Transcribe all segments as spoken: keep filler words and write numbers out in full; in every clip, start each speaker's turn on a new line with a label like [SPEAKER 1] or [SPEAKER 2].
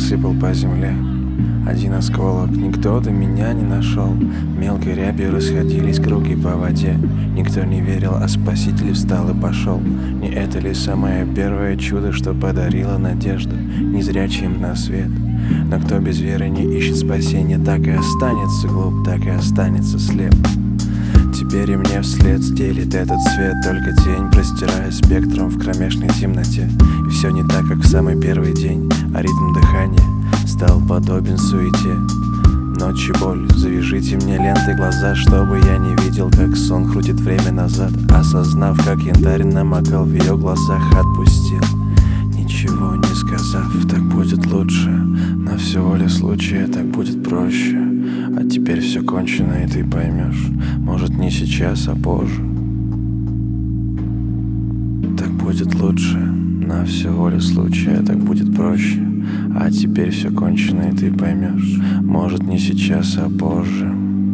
[SPEAKER 1] рассыпал по земле. Один осколок, никто до меня не нашел. Мелкой рябью расходились круги по воде. Никто не верил, а Спаситель встал и пошел. Не это ли самое первое чудо, что подарило надежду незрячим на свет? Но кто без веры не ищет спасения, так и останется глуп, так и останется слеп. Теперь и мне вслед стелит этот свет, только тень, простирая спектром в кромешной темноте. И все не так, как в самый первый день, а ритм дыхания стал подобен суете. Ночь и боль, завяжите мне лентой глаза, чтобы я не видел, как сон крутит время назад. Осознав, как янтарь намокал в ее глазах, отпустил, ничего не сказав. Так будет лучше, на все воля случая, так будет проще. А теперь все кончено, и ты поймешь, может, не сейчас, а позже. Так будет лучше, на все воля случая, так будет проще. А теперь все кончено, и ты поймешь, может, не сейчас, а позже.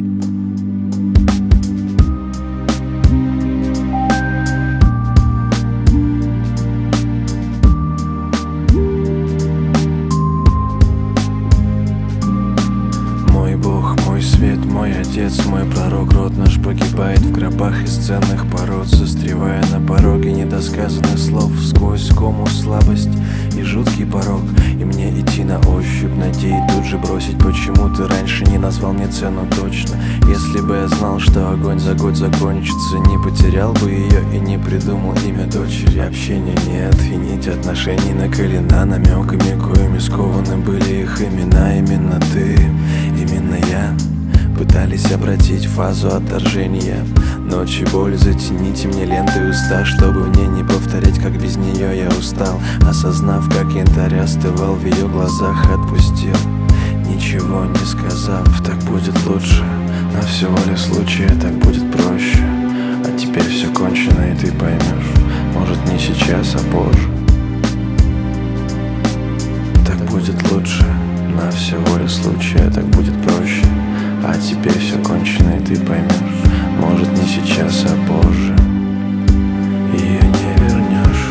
[SPEAKER 1] Мой Бог, мой свет, мой Отец, мой пророк, род наш погибает в гробах из ценных пород, застревая на пороге недосказанных слов, сквозь кому слабость и жуткий порог. И мне идти на ощупь, надеясь тут же бросить. Почему ты раньше не назвал мне цену точно? Если бы я знал, что огонь за год закончится, не потерял бы ее и не придумал имя дочери. Общения нет, и нить отношений наколена намеками, коими скованы были их имена. Именно ты, именно я пытались обратить фазу отторжения. Ночь и боль, затяните мне ленты уста, чтобы мне не повторять, как без нее я устал. Осознав, как янтарь остывал в ее глазах, отпустил, ничего не сказав. Так будет лучше, на все воля случая, так будет проще. А теперь все кончено, и ты поймешь, может, не сейчас, а позже. Так будет лучше, на все воля случая, так будет проще. А теперь все кончено, и ты поймешь, может, не сейчас, а позже. Ее не вернешь.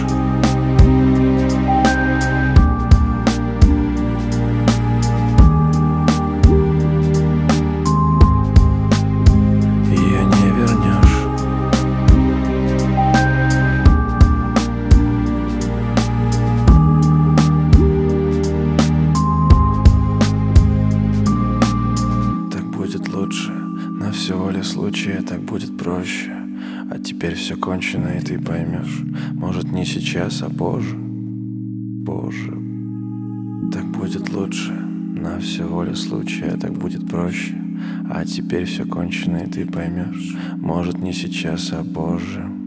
[SPEAKER 1] Ее не вернешь. Так будет лучше, на все воля случая, так будет проще. А теперь все кончено, и ты поймешь, может, не сейчас, а позже. Позже. Так будет лучше, на все воля случая, так будет проще. А теперь все кончено, и ты поймешь, может, не сейчас, а позже.